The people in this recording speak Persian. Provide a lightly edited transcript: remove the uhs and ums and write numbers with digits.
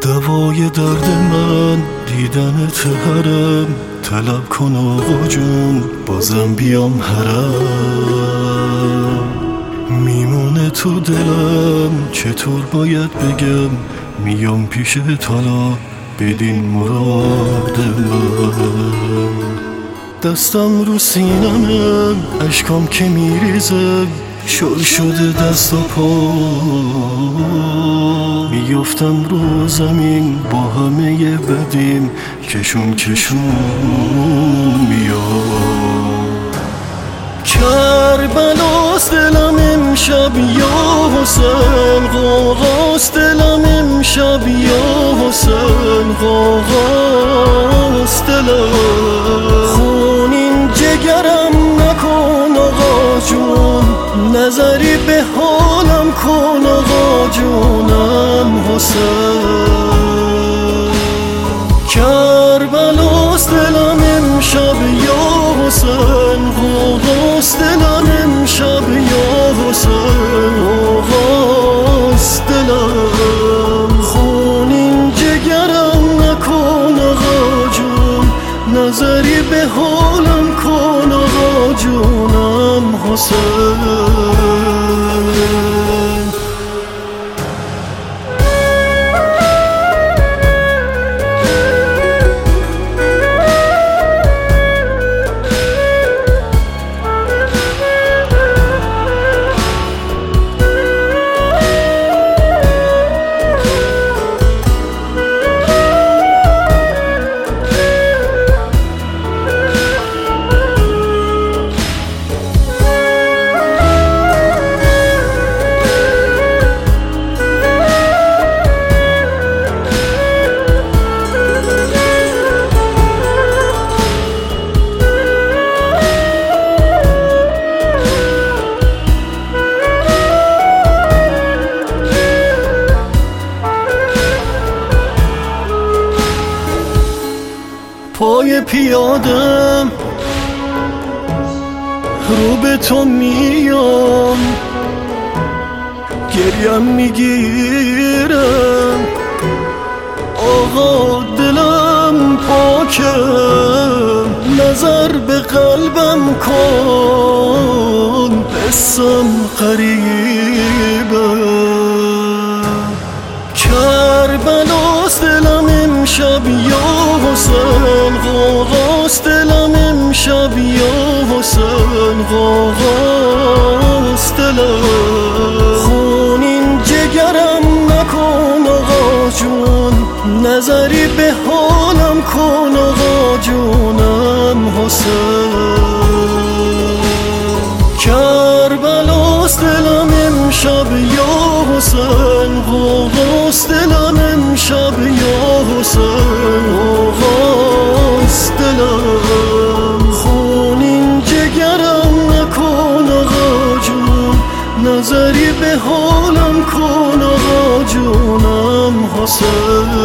دوای درد من دیدنت حرم، طلب کن آقا جون بازم بیام حرم. میمونه تو دلم چطور باید بگم، میام پیشت حالا بدین مراد من. دستم رو سینمه اشکام که میریزه، شل شده دست و پا، میافتم رو زمین با همه بدیم، کشون میاد. کربلاست دلم امشب یا حسین، غوغاست دلم امشب یا حسین، غوغاست دلم. خونین جگرم نکن آقا جون، نظری به حالم کن آقا جونم حسین. کربلاست دلم امشب یا حسین، غوغاست دلم امشب یا حسین، غوغاست دلم. خونین جگرم نکن آقا جون، نظری به حالم کن آقا جونم حسین. پای پیادم رو به تو میام، گریم میگیرم آقا دلم پاکه، نظر به قلبم کن حسم قریبه. کربلاست دلم امشب یا حسین، غوغاست دلم امشب یا حسین، غوغاست دلم. خونین جگرم نکن آقا جون، نظری به حالم کن آقا جونم حسین. کربلاست دلم امشب یا حسین، غوغاست دلم امشب یا حسین، غوغاست دلم. خونین جگرم نکن آقا جون، نظری به حالم کن آقا جونم حسین.